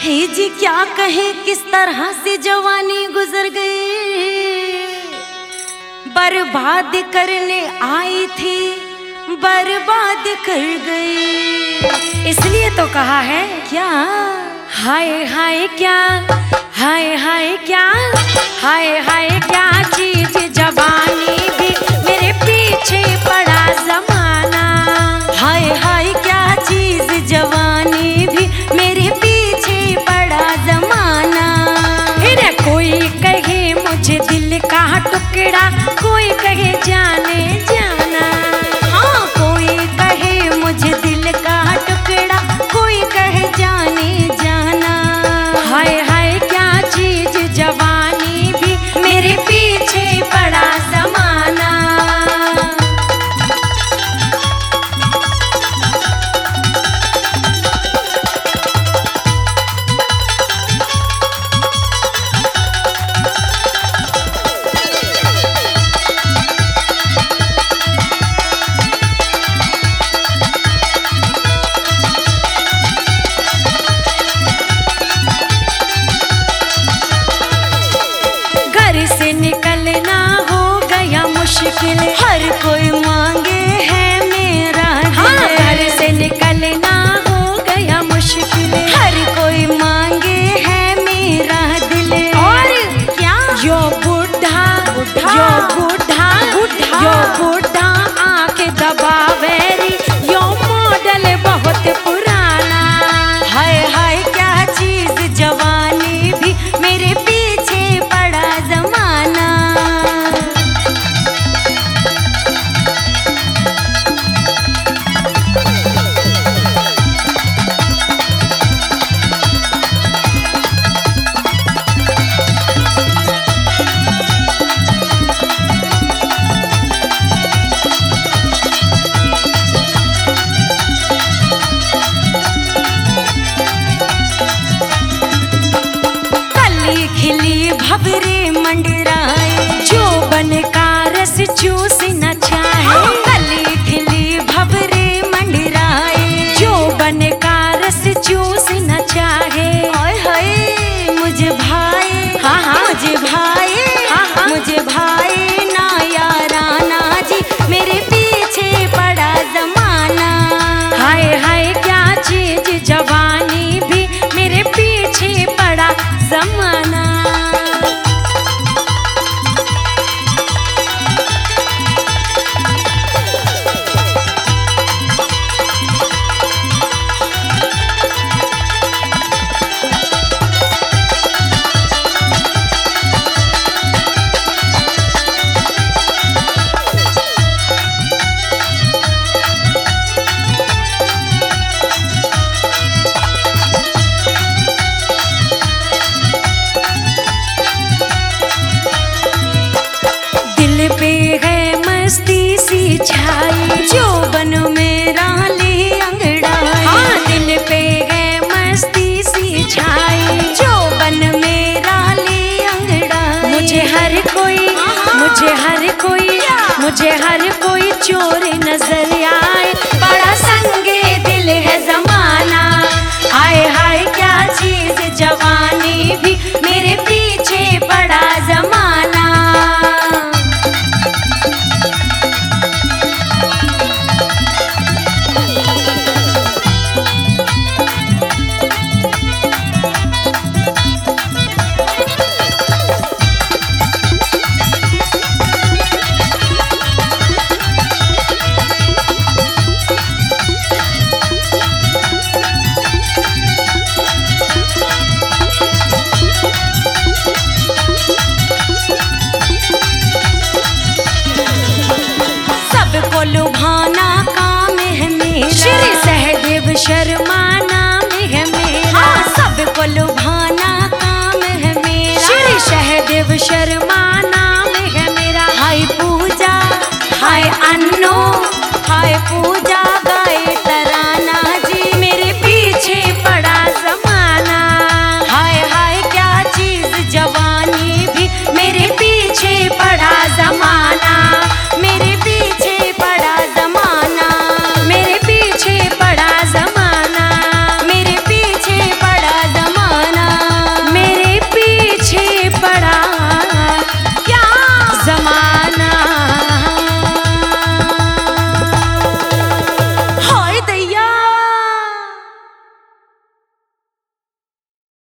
हे जी क्या कहे किस तरह से जवानी गुजर गई, बर्बाद करने आई थी बर्बाद कर गई। इसलिए तो कहा है क्या हाय हाय क्या, हाय हाय क्या, हाय हाय क्या चीज जवानी भी मेरे पीछे पड़ा जमाना। हाय हाय क्या चीज जवानी भी मेरे पीछे पड़ा जमाना। फिर कोई कहे मुझे दिल का टुकड़ा, कोई कहे जाने जाना। हाँ कोई कहे मुझे दिल का टुकड़ा, कोई कहे जाने जाना। हाय हाय क्या चीज जवानी भी मेरे पीछे पड़ा जमाना। घर से निकलना हो गया मुश्किल, हर कोई मांगे है मेरा दिल। हाँ घर से निकलना हो गया मुश्किल, हर कोई मांगे है मेरा दिल। और क्या यो बूढ़ा बूढ़ा, यो बूढ़ा बूढ़ा, यो बूढ़ा आंख दबावे री, यो मॉडल बहुत पुराना। हाय हाय क्या चीज जवानी भी मेरे पीछे पड़ा जमाना। कली खिली भवरे मंडराए, जो बन का रस चूस न चाहे। कली खिली भवरे मंडराए, जो बन का रस चूस न चाहे। हाय हाय मुझे भाई, हाँ हाँ मुझे भाई, हाँ हाँ मुझे भाई ना याराना जी मेरे पीछे पड़ा जमाना। हाय हाय क्या चीज जवानी भी मेरे पीछे पड़ा जमाना। दिल पे है मस्ती सी छाई, जो बन मेरा ले अंगड़ाई। हाँ दिल पे है मस्ती सी छाई, जो बन मेरा ले अंगड़ाई। मुझे हर कोई, मुझे हर कोई, मुझे हर कोई